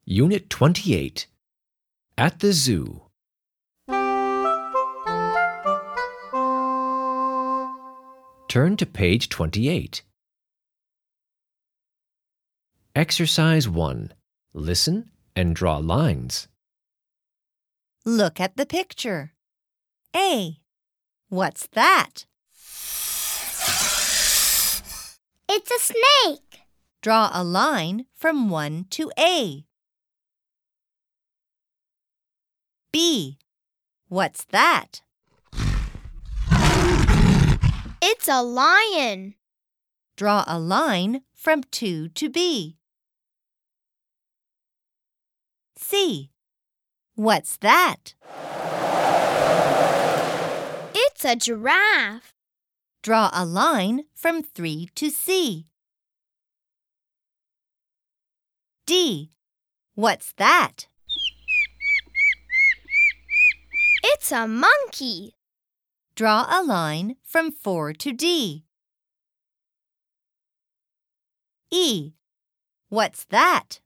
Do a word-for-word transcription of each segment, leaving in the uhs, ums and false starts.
Unit twenty-eight. At the Zoo. Turn to page twenty-eight. Exercise one. Listen and draw lines. Look at the picture. A. What's that? It's a snake. Draw a line from one to A. B. What's that? It's a lion. Draw a line from two to B. C. What's that? It's a giraffe. Draw a line from three to C. D. What's that? It's a monkey. Draw a line from four to D. E. What's that?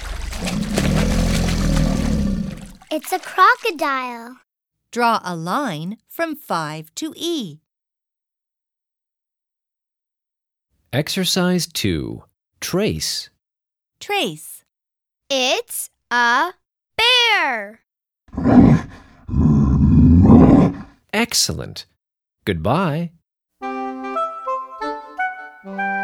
It's a crocodile. Draw a line from five to E. Exercise two. Trace. Trace. It's a bear. Excellent. Goodbye.